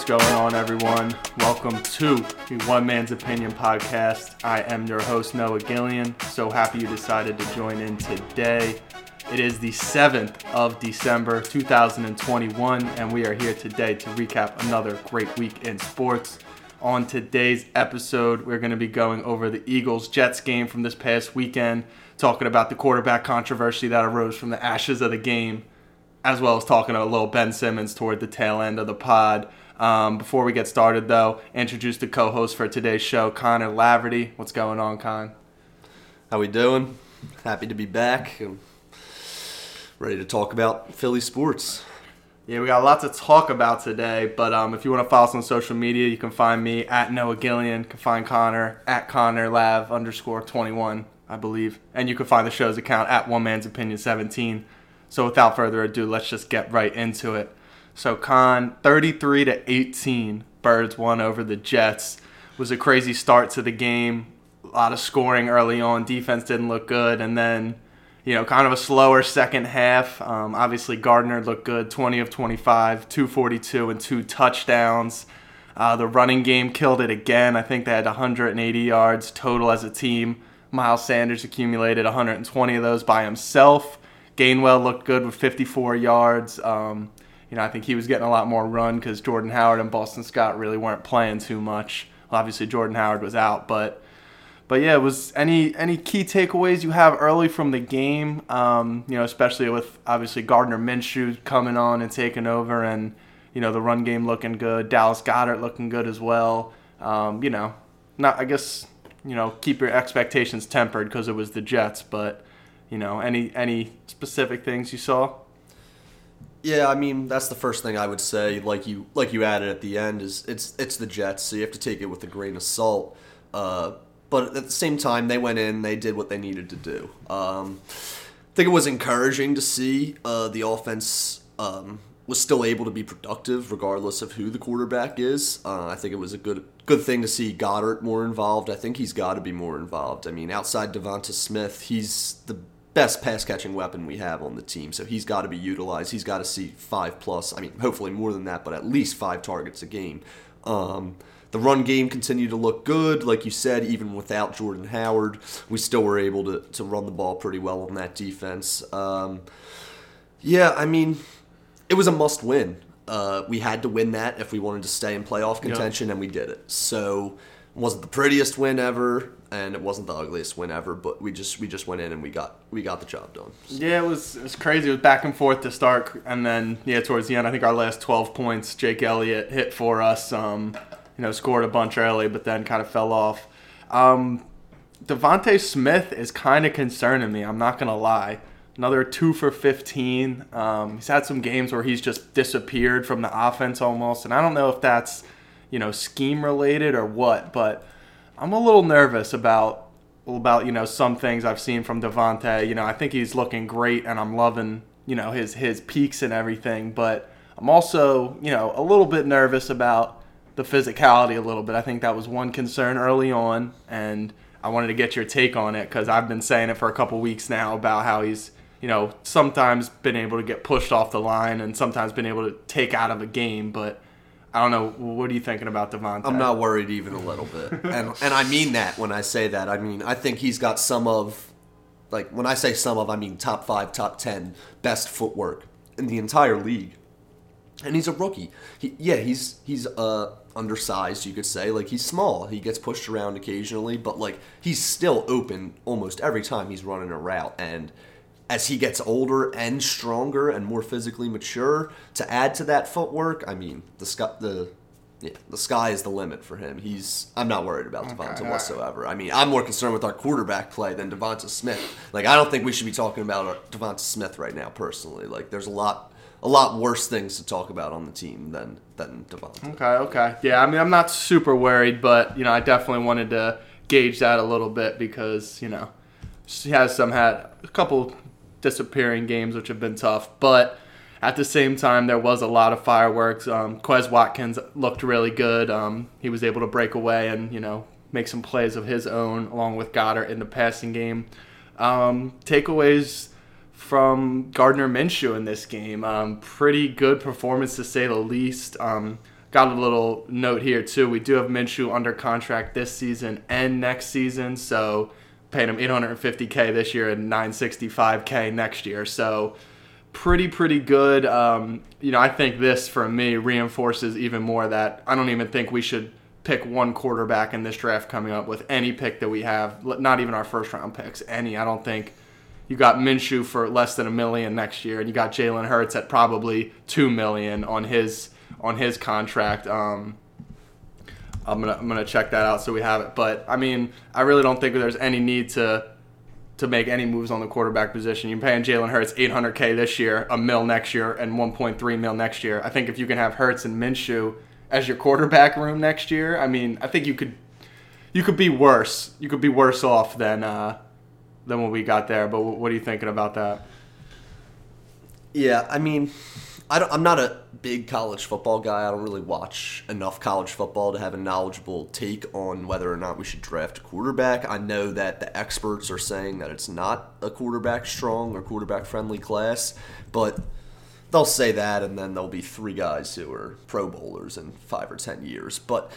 going on, everyone? Welcome to the One Man's Opinion podcast. I am your host, Noah Gillian. So happy you decided to join in today. It is the 7th of December, 2021, and we are here today to recap another great week in sports. On today's episode, we're going to be going over the Eagles-Jets game from this past weekend, talking about the quarterback controversy that arose from the ashes of the game, as well as talking a little Ben Simmons toward the tail end of the pod. Before we get started, though, introduce the co-host for today's show, Connor Laverty. What's going on, Con? How we doing? Happy to be back. I'm ready to talk about Philly sports. Yeah, we got a lot to talk about today, but if you want to follow us on social media, you can find me at Noah Gillian. You can find Connor at ConnorLav_21, I believe. And you can find the show's account at One Man's Opinion 17. So without further ado, let's just get right into it. So Con, 33-18, Birds won over the Jets. It was a crazy start to the game. A lot of scoring early on. Defense didn't look good. And then, kind of a slower second half. Obviously, Gardner looked good, 20 of 25, 242 and 2 touchdowns. The running game killed it again. I think they had 180 yards total as a team. Miles Sanders accumulated 120 of those by himself. Gainwell looked good with 54 yards. I think he was getting a lot more run because Jordan Howard and Boston Scott really weren't playing too much. Well, obviously, Jordan Howard was out, but yeah, it was any key takeaways you have early from the game, especially with obviously Gardner Minshew coming on and taking over and, the run game looking good, Dallas Goedert looking good as well. Keep your expectations tempered because it was the Jets, but, any specific things you saw? Yeah, I mean, that's the first thing I would say, like you added at the end, is it's the Jets, so you have to take it with a grain of salt. But at the same time, they went in, they did what they needed to do. I think it was encouraging to see the offense was still able to be productive regardless of who the quarterback is. I think it was a good thing to see Goddard more involved. I think he's got to be more involved. I mean, outside Devonta Smith, he's the best pass-catching weapon we have on the team, so he's got to be utilized. He's got to see 5+, hopefully more than that, but at least 5 targets a game. The run game continued to look good. Like you said, even without Jordan Howard, we still were able to run the ball pretty well on that defense. It was a must-win. We had to win that if we wanted to stay in playoff contention, and we did it. So it wasn't the prettiest win ever, and it wasn't the ugliest win ever, but we just went in and we got the job done. Yeah, it was crazy. It was back and forth to start, and then towards the end, I think our last 12 points, Jake Elliott hit for us. Scored a bunch early, but then kind of fell off. Devonta Smith is kind of concerning me. I'm not gonna lie. Another 2 for 15. He's had some games where he's just disappeared from the offense almost, and I don't know if that's scheme related or what, but I'm a little nervous about some things I've seen from Devonta. I think he's looking great, and I'm loving his peaks and everything, but I'm also a little bit nervous about the physicality a little bit. I think that was one concern early on, and I wanted to get your take on it because I've been saying it for a couple weeks now about how he's sometimes been able to get pushed off the line and sometimes been able to take out of a game, but I don't know. What are you thinking about Devonta? I'm not worried even a little bit. And I mean that when I say that. I think he's got when I say I mean top 5, top 10 best footwork in the entire league. And he's a rookie. He's undersized, you could say. He's small. He gets pushed around occasionally, but he's still open almost every time he's running a route. And as he gets older and stronger and more physically mature, to add to that footwork, the sky is the limit for him. I'm not worried about Devonta whatsoever. I'm more concerned with our quarterback play than Devonta Smith. I don't think we should be talking about Devonta Smith right now, personally. There's a lot worse things to talk about on the team than Devonta. Okay. Yeah, I'm not super worried, but, I definitely wanted to gauge that a little bit because, he has had a couple disappearing games, which have been tough, but at the same time, there was a lot of fireworks. Quez Watkins looked really good. He was able to break away and, make some plays of his own along with Goddard in the passing game. Takeaways from Gardner Minshew in this game. Pretty good performance to say the least. got a little note here too. We do have Minshew under contract this season and next season, so paying him $850K this year and $965K next year. So pretty good. I think this for me reinforces even more that I don't even think we should pick one quarterback in this draft coming up with any pick that we have, not even our first round picks. I don't think. You got Minshew for less than $1 million next year, and you got Jalen Hurts at probably $2 million on his contract. I'm gonna check that out so we have it. But I really don't think there's any need to make any moves on the quarterback position. You're paying Jalen Hurts $800K this year, $1 million next year, and $1.3 million next year. I think if you can have Hurts and Minshew as your quarterback room next year, I think you could be worse. You could be worse off than what we got there. But what are you thinking about that? Yeah, I'm not a big college football guy. I don't really watch enough college football to have a knowledgeable take on whether or not we should draft a quarterback. I know that the experts are saying that it's not a quarterback-strong or quarterback-friendly class, but they'll say that, and then there'll be 3 guys who are Pro Bowlers in 5 or 10 years. But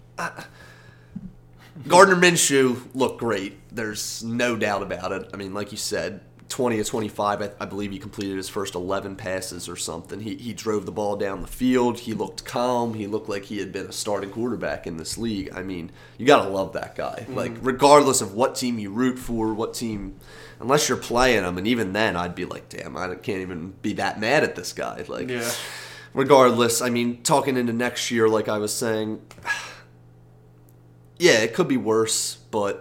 Gardner Minshew looked great. There's no doubt about it. Like you said, 20 of 25, I believe he completed his first 11 passes or something. He drove the ball down the field. He looked calm. He looked like he had been a starting quarterback in this league. You got to love that guy. Regardless of what team you root for, what team, unless you're playing him, and even then I'd be like, damn, I can't even be that mad at this guy. Yeah. Regardless, talking into next year, like I was saying, yeah, it could be worse, but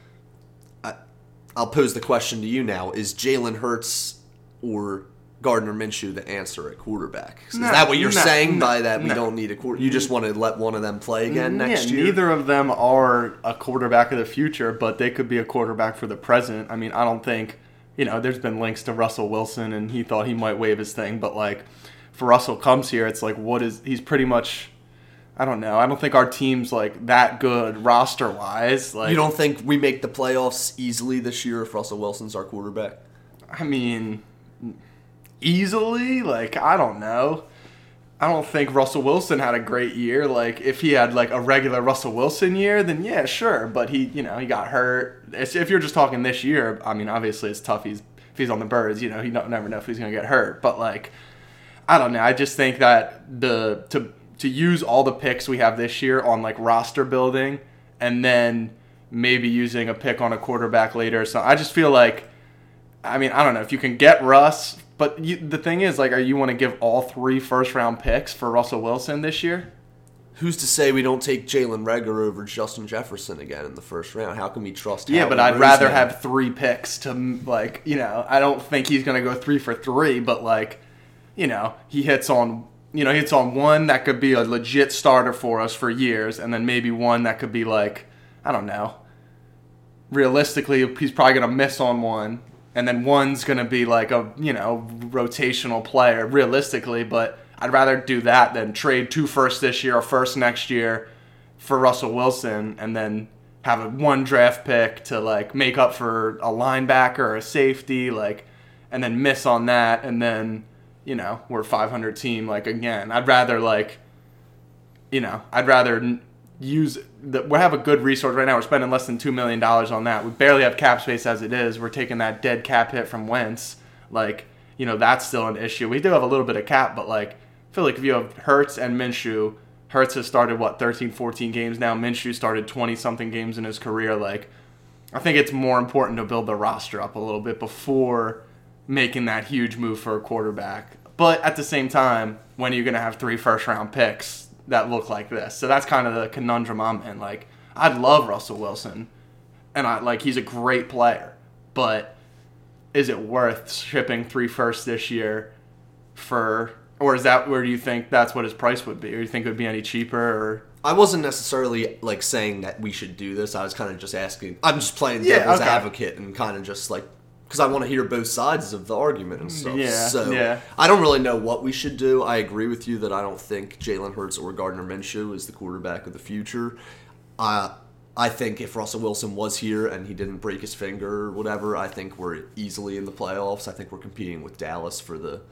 I'll pose the question to you now. Is Jalen Hurts or Gardner Minshew the answer at quarterback? Is that what you're saying by that we don't need a quarterback? You just want to let one of them play again next year? Neither of them are a quarterback of the future, but they could be a quarterback for the present. I don't think, there's been links to Russell Wilson, and he thought he might waive his thing, but, for Russell comes here, it's he's pretty much... I don't know. I don't think our team's that good roster-wise. You don't think we make the playoffs easily this year if Russell Wilson's our quarterback? Easily? I don't know. I don't think Russell Wilson had a great year. If he had a regular Russell Wilson year, then yeah, sure. But he got hurt. If you're just talking this year, obviously it's tough. If he's on the Birds, you never know if he's gonna get hurt. But I don't know. I just think that to use all the picks we have this year on roster building and then maybe using a pick on a quarterback later. So I just feel I don't know if you can get Russ, but the thing is are you want to give all 3 first round picks for Russell Wilson this year? Who's to say we don't take Jalen Reagor over Justin Jefferson again in the first round? How can we trust? Yeah, but I'd rather have 3 picks to I don't think he's going to go 3 for 3, but he hits on. Hits on one that could be a legit starter for us for years, and then maybe one that could be I don't know. Realistically, he's probably going to miss on one, and then one's going to be a, rotational player, realistically, but I'd rather do that than trade 2 firsts this year, a first next year for Russell Wilson, and then have a 1 draft pick to, make up for a linebacker or a safety, and then miss on that, and then... we're a 500 team. Again, I'd rather use we have a good resource right now. We're spending less than $2 million on that. We barely have cap space as it is. We're taking that dead cap hit from Wentz. That's still an issue. We do have a little bit of cap, but I feel if you have Hurts and Minshew, Hurts has started 13, 14 games now. Minshew started 20 something games in his career. I think it's more important to build the roster up a little bit before making that huge move for a quarterback. But at the same time, when are you going to have 3 first-round picks that look like this? So that's kind of the conundrum I'm in. I'd love Russell Wilson, and he's a great player. But is it worth shipping 3 firsts this year for... Or is that where do you think that's what his price would be? Or do you think it would be any cheaper? Or I wasn't necessarily saying that we should do this. I was kind of just asking... I'm just playing devil's advocate and kind of just because I want to hear both sides of the argument and stuff. Yeah, so I don't really know what we should do. I agree with you that I don't think Jalen Hurts or Gardner Minshew is the quarterback of the future. I think if Russell Wilson was here and he didn't break his finger or whatever, I think we're easily in the playoffs. I think we're competing with Dallas for the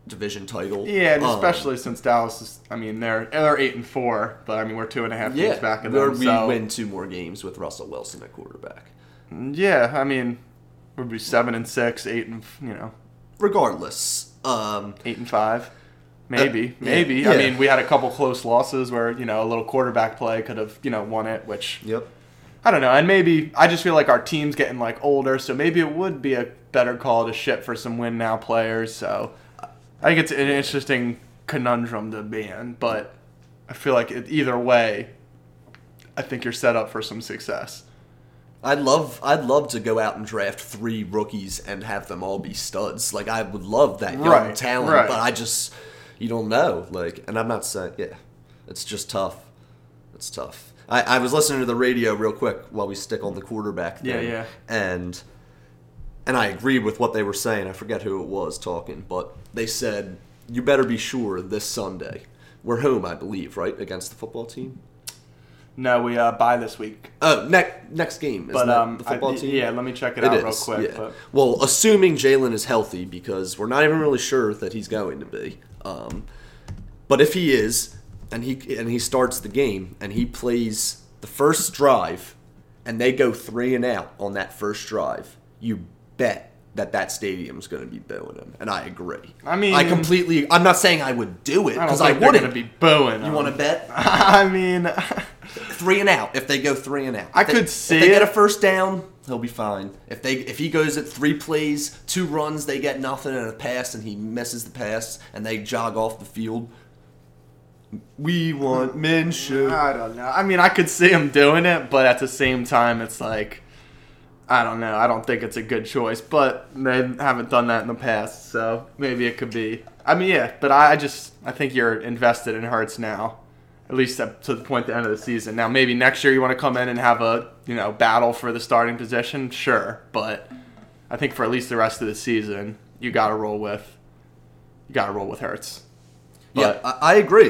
division title. Yeah, and especially since Dallas is, I mean, they're 8-4, but I mean, we're 2.5 games back of them. We win 2 more games with Russell Wilson at quarterback. Yeah, I mean, we'd be 7-6, 8 and Regardless, 8-5. Maybe. Yeah. I mean, we had a couple close losses where, a little quarterback play could have, won it, which... Yep. I don't know. And maybe, I just feel like our team's getting, older, so maybe it would be a better call to ship for some win-now players. So, I think it's an interesting conundrum to be in, but I feel like either way, I think you're set up for some success. I'd love to go out and draft 3 rookies and have them all be studs. I would love that young talent, but I just... You don't know, and I'm not saying, it's just tough. It's tough. I was listening to the radio real quick while we stick on the quarterback thing. Yeah. And I agreed with what they were saying. I forget who it was talking, but they said, you better be sure this Sunday. We're home, I believe, right, against the football team? No, we bye this week. Oh, next game. Isn't that the football team? Yeah, let me check it out real quick. Yeah. But. Well, assuming Jalen is healthy, because we're not even really sure that he's going to be. But if he is, and he starts the game, and he plays the first drive, and they go 3 and out on that first drive, you bet that stadium's going to be booing him, and I agree. I mean, I'm not saying I would do it because I wouldn't. Going to be booing. You want to bet? I mean, 3 and out. If they go 3 and out, if they get a first down, he'll be fine. If he goes at 3 plays, 2 runs, they get nothing, and a pass, and he misses the pass, and they jog off the field. We want Minshew. I don't know. I mean, I could see him doing it, but at the same time, it's I don't know. I don't think it's a good choice, but they haven't done that in the past, so maybe it could be. I mean, yeah, but I think you're invested in Hurts now, at least up to the point at the end of the season. Now, maybe next year you want to come in and have a battle for the starting position, sure, but I think for at least the rest of the season, you got to roll with Hurts. But, yeah, I agree.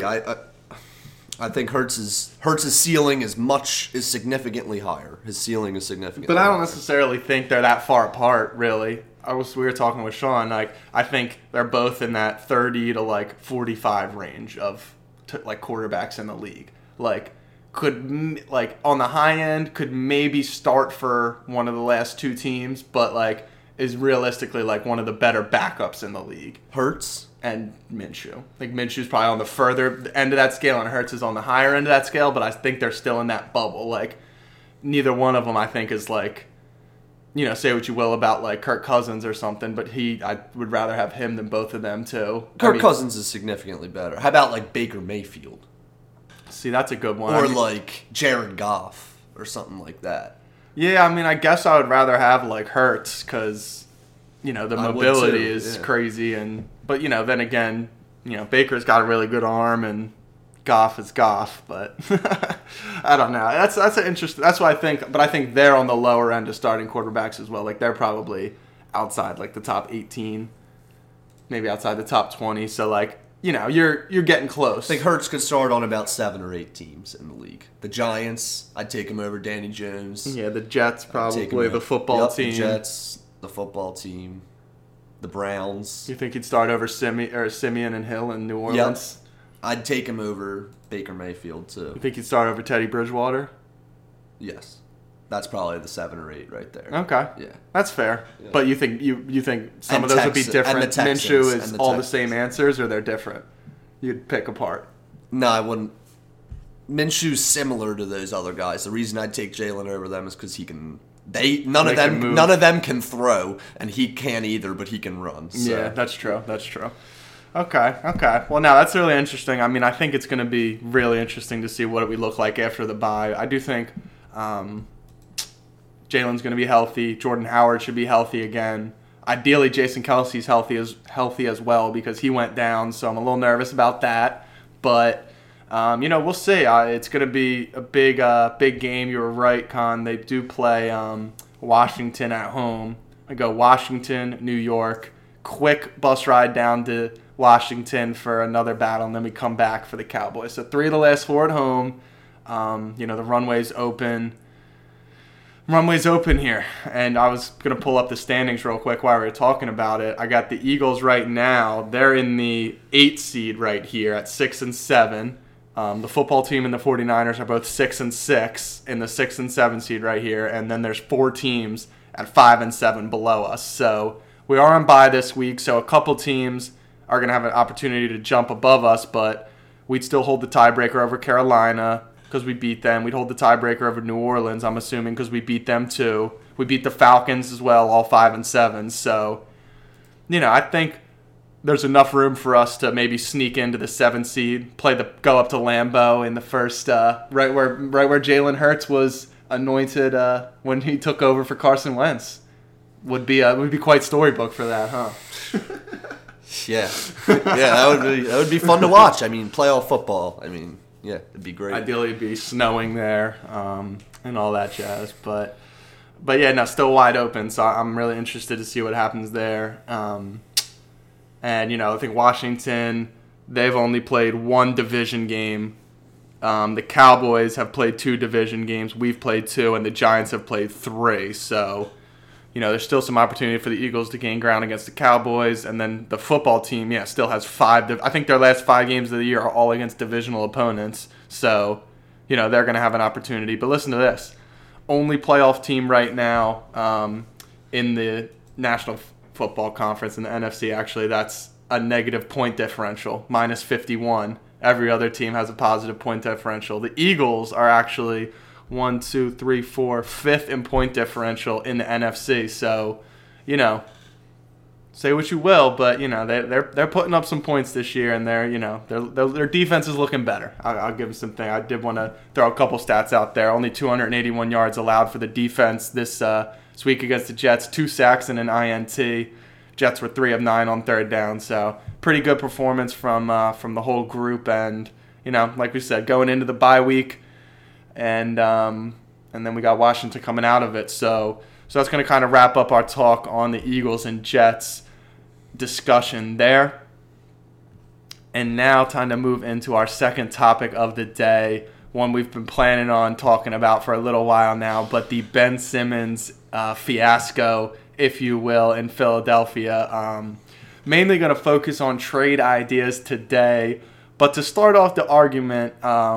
I think Hurts' ceiling is significantly higher. His ceiling is significantly higher. But I don't necessarily think they're that far apart, really. We were talking with Sean. I think they're both in that 30 to 45 range of quarterbacks in the league. Could on the high end could maybe start for one of the last 2 teams, but is realistically one of the better backups in the league. Hurts and Minshew. Minshew's probably on the further end of that scale, and Hurts is on the higher end of that scale. But I think they're still in that bubble. Neither one of them, I think, is say what you will about Kirk Cousins or something, but I would rather have him than both of them too. Cousins is significantly better. How about Baker Mayfield? See, that's a good one. Or Jared Goff or something like that. Yeah, I mean, I guess I would rather have Hurts because the mobility is crazy, but then again, Baker's got a really good arm and Goff is Goff, but I don't know. That's an interesting. That's what I think. But I think they're on the lower end of starting quarterbacks as well. They're probably outside the top 18, maybe outside the top 20. So you're getting close. I think Hurts could start on about 7 or 8 teams in the league. The Giants, I'd take him over Danny Jones. Yeah, the Jets probably, the football team. The Jets, the football team, the Browns. You think he'd start over Simeon and Hill in New Orleans? Yep. I'd take him over Baker Mayfield too. You think he'd start over Teddy Bridgewater? Yes. That's probably the 7 or 8 right there. Okay. Yeah. That's fair. Yeah. But you think some of those would be different? And the Texans, Minshew is all the same answers, or they're different? You'd pick apart. No, I wouldn't. Minshew's similar to those other guys. The reason I'd take Jalen over them is because he can. None of them can throw, and he can't either, but he can run. So. Yeah, that's true. Okay. Well, now that's really interesting. I mean, I think it's going to be really interesting to see what we look like after the bye. I do think Jalen's going to be healthy. Jordan Howard should be healthy again. Ideally, Jason Kelsey's healthy as well because he went down, so I'm a little nervous about that. But we'll see. It's going to be a big game. You were right, Con. They do play Washington at home. I go Washington, New York. Quick bus ride down to Washington for another battle, and then we come back for the Cowboys. So 3 of the last 4 at home. The runway's open. Runway's open here, and I was going to pull up the standings real quick while we were talking about it. I got the Eagles right now. They're in the 8th seed right here at 6 and 7. The football team and the 49ers are both 6 and 6 in the 6 and 7 seed right here, and then there's 4 teams at 5 and 7 below us. So we are on bye this week, so a couple teams are going to have an opportunity to jump above us, but we'd still hold the tiebreaker over Carolina because we beat them. We'd hold the tiebreaker over New Orleans, I'm assuming, because we beat them too. We beat the Falcons as well, all 5 and 7. So, I think there's enough room for us to maybe sneak into the 7th seed, go up to Lambeau in the first, right where Jalen Hurts was anointed when he took over for Carson Wentz. Would be quite storybook for that, huh? Yeah, that would be fun to watch. I mean, playoff football. I mean, yeah, it'd be great. Ideally, it'd be snowing there and all that jazz. But yeah, no, still wide open. So I'm really interested to see what happens there. And I think Washington, they've only played 1 division game. The Cowboys have played 2 division games. We've played 2, and the Giants have played 3. So, there's still some opportunity for the Eagles to gain ground against the Cowboys. And then the football team, still has 5. I think their last 5 games of the year are all against divisional opponents. So, they're going to have an opportunity. But listen to this. Only playoff team right now in the National Football Conference, in the NFC, actually, that's a negative point differential, minus 51. Every other team has a positive point differential. The Eagles are actually 1, 2, 3, 4, 5th in point differential in the NFC. So, say what you will, but they're putting up some points this year, and their defense is looking better. I'll give them something. I did want to throw a couple stats out there. Only 281 yards allowed for the defense this week against the Jets. 2 sacks and an INT. Jets were 3 of 9 on third down, so pretty good performance from the whole group. And like we said, going into the bye week. And then we got Washington coming out of it. So that's going to kind of wrap up our talk on the Eagles and Jets discussion there. And now time to move into our second topic of the day, one we've been planning on talking about for a little while now, but the Ben Simmons fiasco, if you will, in Philadelphia. Mainly going to focus on trade ideas today. But to start off the argument,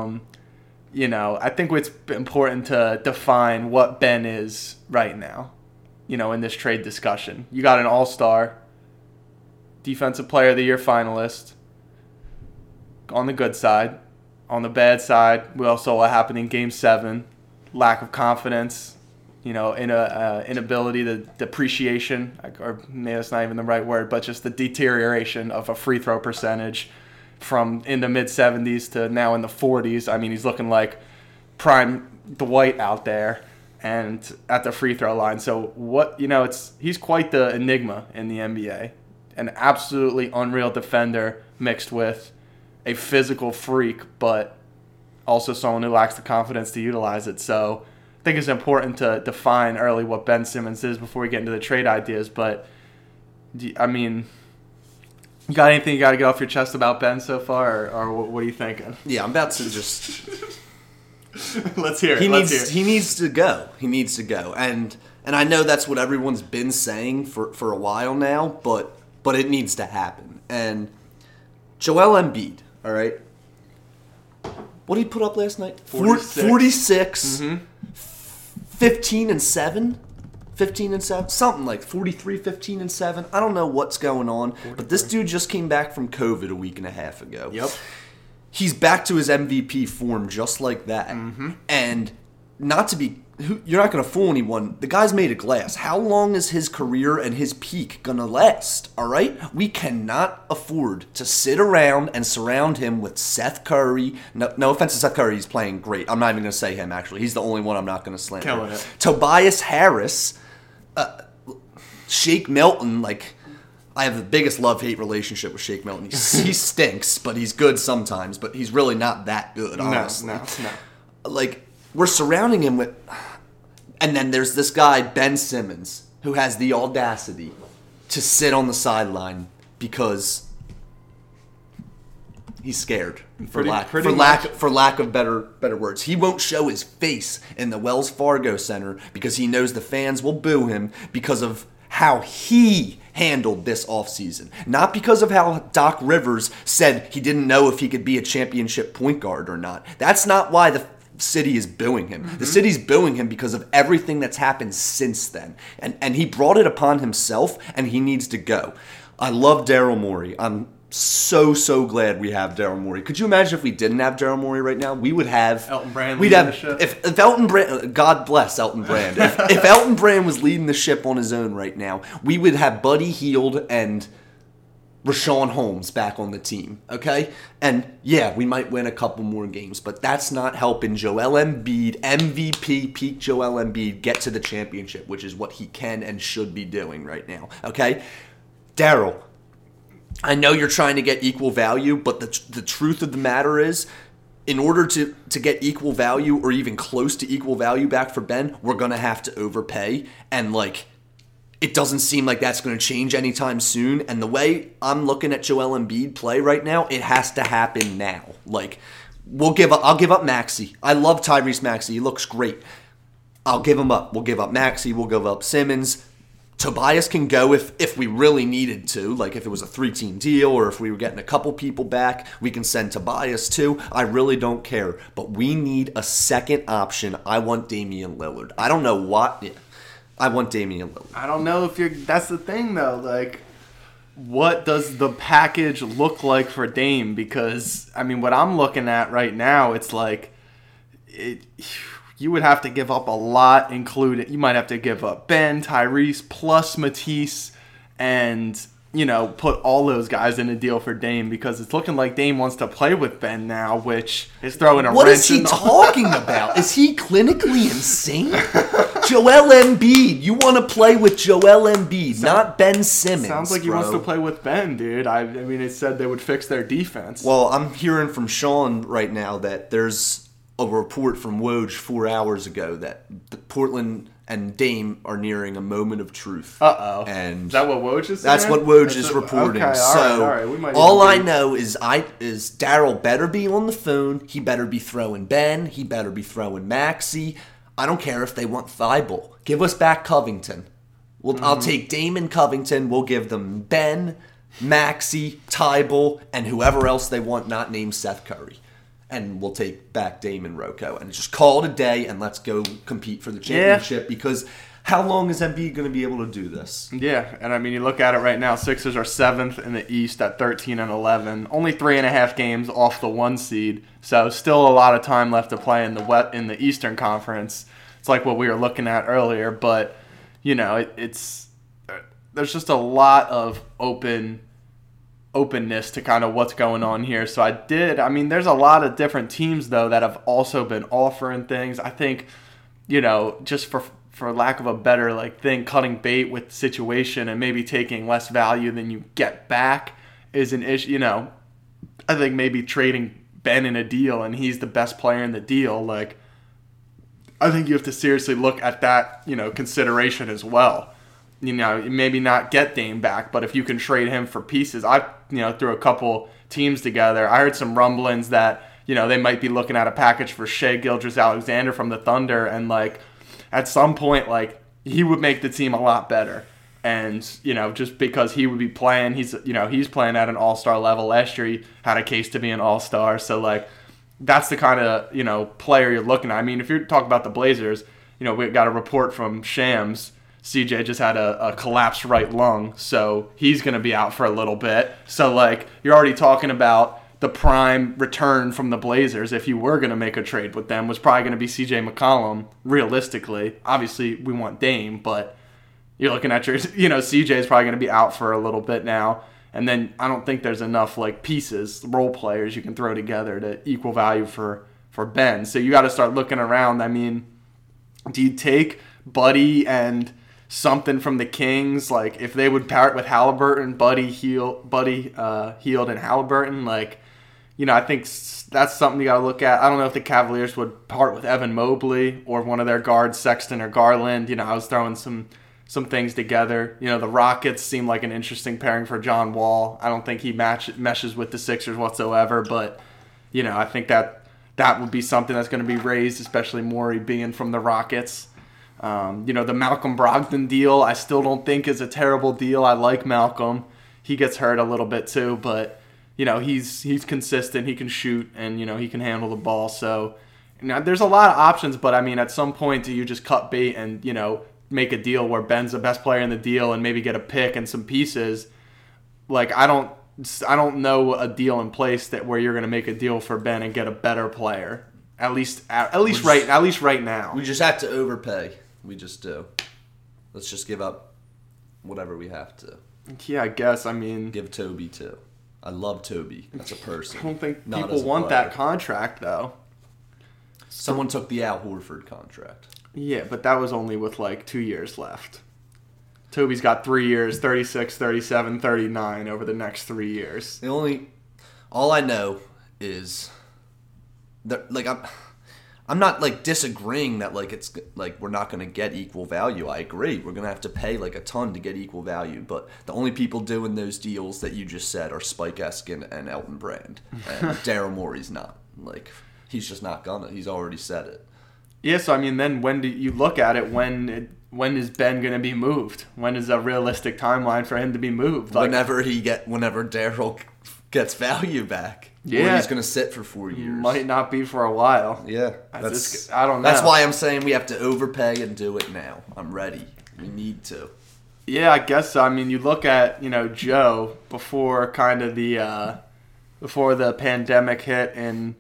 I think it's important to define what Ben is right now, in this trade discussion. You got an all-star, Defensive Player of the Year finalist on the good side. On the bad side, we also saw what happened in Game 7. Lack of confidence, inability, the depreciation, or maybe that's not even the right word, but just the deterioration of a free throw percentage from in the mid-70s to now in the 40s. I mean, he's looking like prime Dwight out there and at the free throw line. So he's quite the enigma in the NBA. An absolutely unreal defender mixed with a physical freak, but also someone who lacks the confidence to utilize it. So I think it's important to define early what Ben Simmons is before we get into the trade ideas. But, you got anything you got to get off your chest about Ben so far, or what are you thinking? Yeah, I'm about to just... Let's hear it. He needs to go. He needs to go. And I know that's what everyone's been saying for a while now, but it needs to happen. And Joel Embiid, all right? What did he put up last night? 46. Mm-hmm. 15 and 7. 15 and 7, something like 43, 15 and 7. I don't know what's going on, but this dude just came back from COVID a week and a half ago. Yep. He's back to his MVP form just like that. Mm-hmm. And you're not going to fool anyone. The guy's made of glass. How long is his career and his peak going to last? All right? We cannot afford to sit around and surround him with Seth Curry. No offense to Seth Curry. He's playing great. I'm not even going to say him, actually. He's the only one I'm not going to slander. Killing it. Tobias Harris. Shake Milton, I have the biggest love-hate relationship with Shake Milton. He stinks, but he's good sometimes, but he's really not that good, honestly. No. We're surrounding him with... And then there's this guy, Ben Simmons, who has the audacity to sit on the sideline because He's scared Pretty for lack of better words. He won't show his face in the Wells Fargo Center because he knows the fans will boo him because of how he handled this offseason. Not because of how Doc Rivers said he didn't know if he could be a championship point guard or not. That's not why the city is booing him. Mm-hmm. The city's booing him because of everything that's happened since then. And he brought it upon himself, and he needs to go. I love Daryl Morey. I'm so glad we have Daryl Morey. Could you imagine if we didn't have Daryl Morey right now? We would have Elton Brand. We'd have if Elton Brand. God bless Elton Brand. if Elton Brand was leading the ship on his own right now, we would have Buddy Hield and Rashawn Holmes back on the team. Okay, and yeah, we might win a couple more games, but that's not helping Joel Embiid, MVP peak Joel Embiid, get to the championship, which is what he can and should be doing right now. Okay, Daryl. I know you're trying to get equal value, but the truth of the matter is, in order to get equal value or even close to equal value back for Ben, we're going to have to overpay. And, it doesn't seem like that's going to change anytime soon. And the way I'm looking at Joel Embiid play right now, it has to happen now. I'll give up Maxey. I love Tyrese Maxey. He looks great. I'll give him up. We'll give up Maxey. We'll give up Simmons. Tobias can go if we really needed to, if it was a 3-team deal or if we were getting a couple people back, we can send Tobias too. I really don't care, but we need a second option. I want Damian Lillard. I don't know what. Yeah, I want Damian Lillard. I don't know if that's the thing though. What does the package look like for Dame? Because what I'm looking at right now, it's you would have to give up a lot, including you might have to give up Ben, Tyrese, plus Matisse, and put all those guys in a deal for Dame because it's looking like Dame wants to play with Ben now, which is throwing a wrench. What is he talking about? Is he clinically insane? Joel Embiid, you want to play with Joel Embiid, not Ben Simmons. Sounds like he wants to play with Ben, dude. It said they would fix their defense. Well, I'm hearing from Sean right now that there's a report from Woj 4 hours ago that Portland and Dame are nearing a moment of truth. Uh-oh. And is that what Woj is saying? That's what Woj is reporting. Okay, all right. All I know is Daryl better be on the phone. He better be throwing Ben. He better be throwing Maxey. I don't care if they want Thibault. Give us back Covington. I'll take Dame and Covington. We'll give them Ben, Maxey, Thibault, and whoever else they want not named Seth Curry. And we'll take back Dame and Rocco and just call it a day and let's go compete for the championship because how long is Embiid going to be able to do this? Yeah, and you look at it right now, Sixers are 7th in the East at 13-11, only 3.5 games off the 1 seed, so still a lot of time left to play in the Eastern Conference. It's like what we were looking at earlier, but it's there's just a lot of openness to kind of what's going on here. So there's a lot of different teams though that have also been offering things. I think, just for lack of a better thing, cutting bait with the situation and maybe taking less value than you get back is an issue. I think maybe trading Ben in a deal and he's the best player in the deal. I think you have to seriously look at that, consideration as well. Maybe not get Dame back, but if you can trade him for pieces, I threw a couple teams together. I heard some rumblings that, they might be looking at a package for Shai Gilgeous-Alexander from the Thunder, and at some point, he would make the team a lot better. And, just because he would be playing, he's playing at an all-star level. Last year he had a case to be an all-star. So, that's the kind of, player you're looking at. If you're talking about the Blazers, we got a report from Shams. CJ just had a collapsed right lung, so he's going to be out for a little bit. So, you're already talking about the prime return from the Blazers, if you were going to make a trade with them, was probably going to be CJ McCollum, realistically. Obviously, we want Dame, but you're looking at CJ is probably going to be out for a little bit now. And then I don't think there's enough, pieces, role players you can throw together to equal value for Ben. So you got to start looking around. Do you take Buddy and something from the Kings, if they would pair it with Halliburton, Hield, and Halliburton, I think that's something you got to look at. I don't know if the Cavaliers would part with Evan Mobley or one of their guards, Sexton or Garland. I was throwing some some things together. You know, the Rockets seem like an interesting pairing for John Wall. I don't think he meshes with the Sixers whatsoever, but, you know, I think that would be something that's going to be raised, especially Morey being from the Rockets. You know, the Malcolm Brogdon deal, I still don't think is a terrible deal. I like Malcolm. He gets hurt a little bit too, but, you know, he's consistent. He can shoot, and, you know, he can handle the ball. So, now, there's a lot of options, but, I mean, at some point, do you just cut bait and, you know, make a deal where Ben's the best player in the deal and maybe get a pick and some pieces? Like, I don't know a deal in place where you're going to make a deal for Ben and get a better player. At least right now. We just have to overpay. We just do. Let's just give up whatever we have to. Yeah, I guess. I mean, give Toby too. I love Toby as a person. I don't think people want that contract though. Someone took the Al Horford contract. Yeah, but that was only with like 2 years left. Toby's got 3 years, 36, 37, 39 over the next 3 years. All I know is that, like, I'm not like disagreeing that like it's like we're not going to get equal value. I agree. We're going to have to pay like a ton to get equal value, but the only people doing those deals that you just said are Spike Eskin and Elton Brand. And Daryl Morey's not. Like, he's just not gonna. He's already said it. Yeah, so I mean, then when do you look at it? When is Ben going to be moved? When is a realistic timeline for him to be moved? Like, whenever Daryl gets value back. Yeah, or he's going to sit for 4 years. Might not be for a while. Yeah, I don't know. That's why I'm saying we have to overpay and do it now. I'm ready. We need to. Yeah, I guess so. I mean, you look at, you know, Joe before kind of before the pandemic hit in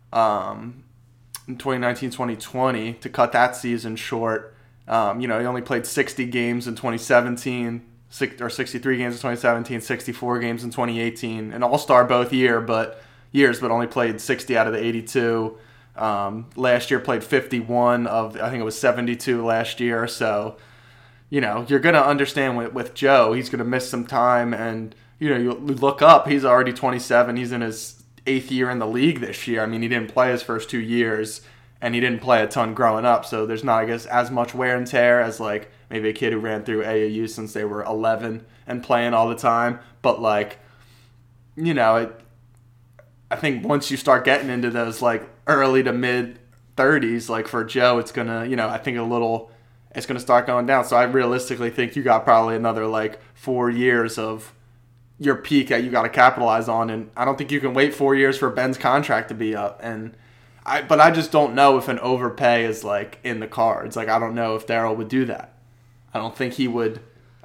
2019-2020 to cut that season short. You know, he only played 60 games in 2017, or 63 games in 2017, 64 games in 2018. An all-star both years, but only played 60 out of the 82. Last year played 51 of, I think it was 72 last year. So, you know, you're going to understand with Joe, he's going to miss some time. And, you know, you look up, he's already 27. He's in his 8th year in the league this year. I mean, he didn't play his first 2 years, and he didn't play a ton growing up. So there's not, I guess, as much wear and tear as, like, maybe a kid who ran through AAU since they were 11 and playing all the time. But, like, you know, I think once you start getting into those, like, early to mid 30s, like, for Joe, it's going to, you know, I think it's going to start going down. So I realistically think you got probably another, like, 4 years of your peak that you got to capitalize on. And I don't think you can wait 4 years for Ben's contract to be up. But I just don't know if an overpay is, like, in the cards. Like, I don't know if Daryl would do that. I don't think he would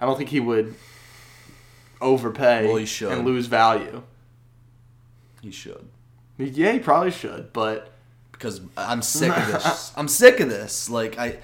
overpay and lose value. He should. Yeah, he probably should, but because I'm sick of this. I'm sick of this. Like, I'm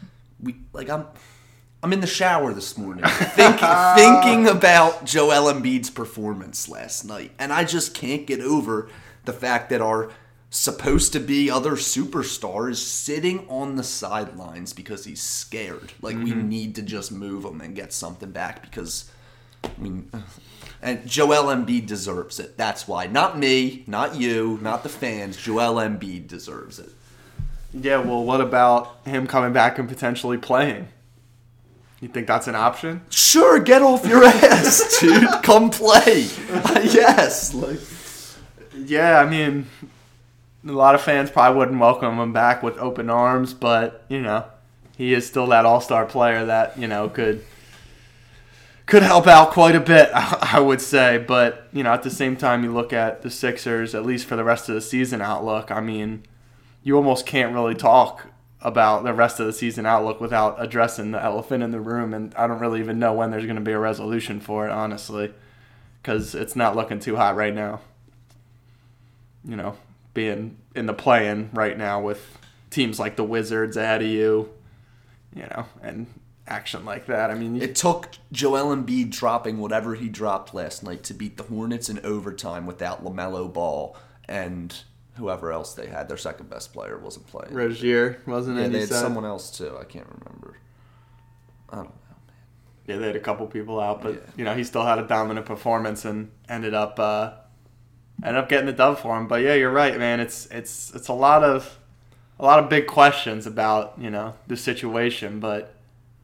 in the shower this morning thinking about Joel Embiid's performance last night, and I just can't get over the fact that our supposed to be other superstar is sitting on the sidelines because he's scared. Like, we need to just move him and get something back because, I mean, and Joel Embiid deserves it. That's why. Not me, not you, not the fans. Joel Embiid deserves it. Yeah, well, what about him coming back and potentially playing? You think that's an option? Sure, get off your ass, dude. Come play. Yes. Yeah, I mean, a lot of fans probably wouldn't welcome him back with open arms, but, you know, he is still that all-star player that, you know, could help out quite a bit, I would say. But, you know, at the same time, you look at the Sixers, at least for the rest of the season outlook, I mean, you almost can't really talk about the rest of the season outlook without addressing the elephant in the room, and I don't really even know when there's going to be a resolution for it, honestly, because it's not looking too hot right now. You know, being in the play-in right now with teams like the Wizards ahead of you, you know, and action like that. I mean, it took Joel Embiid dropping whatever he dropped last night to beat the Hornets in overtime without LaMelo Ball and whoever else they had. Their second best player wasn't playing. Rozier wasn't it? Yeah, they had someone else too. I can't remember. I don't know, man. Yeah, they had a couple people out, but you know, he still had a dominant performance and ended up getting the dub for him. But yeah, you're right, man. It's a lot of big questions about, you know, the situation, but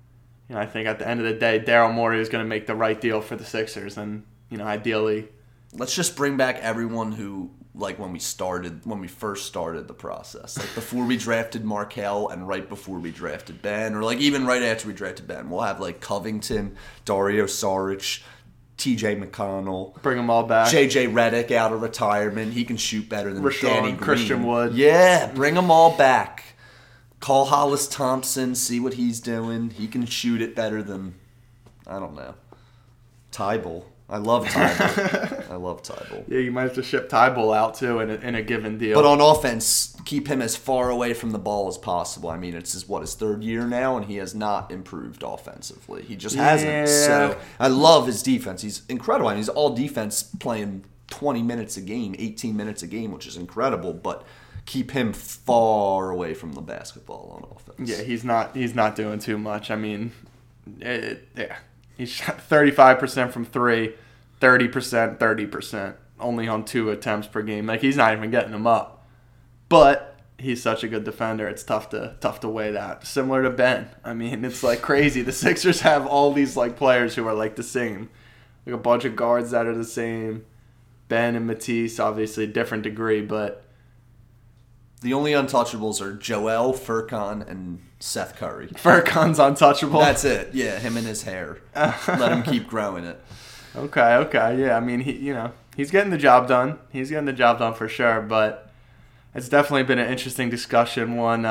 I think at the end of the day, Daryl Morey is going to make the right deal for the Sixers, and ideally, let's just bring back everyone who, like, when we first started the process, like before we drafted Markelle and right before we drafted Ben, or like even right after we drafted Ben, we'll have like Covington, Dario Saric, T.J. McConnell, bring them all back. J.J. Redick out of retirement, he can shoot better than Danny Green. Christian Wood, yeah, bring them all back. Call Hollis Thompson, see what he's doing. He can shoot it better than, I don't know, Tybal. I love Tybal. Yeah, you might have to ship Tybal out too in a given deal. But on offense, keep him as far away from the ball as possible. I mean, it's his third year now, and he has not improved offensively. He just hasn't. So I love his defense. He's incredible. I mean, he's all defense playing 20 minutes a game, 18 minutes a game, which is incredible. But keep him far away from the basketball on offense. Yeah, he's not doing too much. I mean, he's shot 35% from 3, 30%, 30%, only on 2 attempts per game. Like, he's not even getting them up. But he's such a good defender. It's tough to weigh that. Similar to Ben. I mean, it's like crazy. The Sixers have all these like players who are like the same. Like a bunch of guards that are the same. Ben and Matisse, obviously, different degree, but the only untouchables are Joel, Furkan, and Seth Curry. Furkan's untouchable. That's it. Yeah, him and his hair. Let him keep growing it. Okay. Yeah, I mean, he's getting the job done. He's getting the job done for sure, but it's definitely been an interesting discussion. One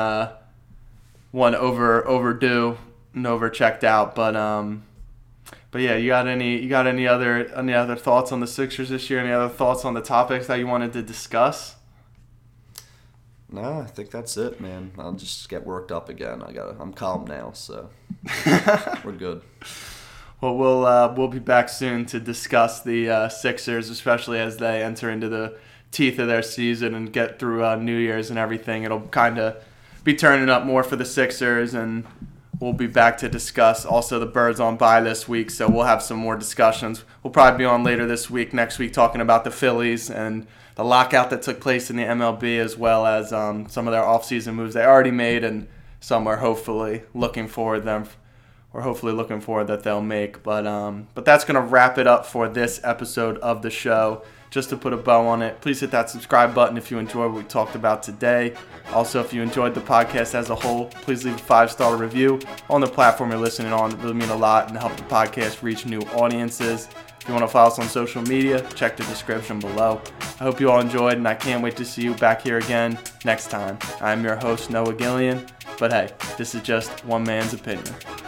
overdue and over checked out, but yeah, you got any other thoughts on the Sixers this year? Any other thoughts on the topics that you wanted to discuss? No, I think that's it, man. I'll just get worked up again. I'm calm now, so we're good. Well, we'll be back soon to discuss the Sixers, especially as they enter into the teeth of their season and get through New Year's and everything. It'll kind of be turning up more for the Sixers, and we'll be back to discuss also the Birds on bye this week, so we'll have some more discussions. We'll probably be on later this week, next week, talking about the Phillies and the lockout that took place in the MLB, as well as some of their offseason moves they already made, and some are hopefully looking forward that they'll make. But that's going to wrap it up for this episode of the show. Just to put a bow on it, please hit that subscribe button if you enjoyed what we talked about today. Also, if you enjoyed the podcast as a whole, please leave a 5-star review on the platform you're listening on. It really means a lot and help the podcast reach new audiences. If you want to follow us on social media, check the description below. I hope you all enjoyed, and I can't wait to see you back here again next time. I'm your host, Noah Gillian, but hey, this is just one man's opinion.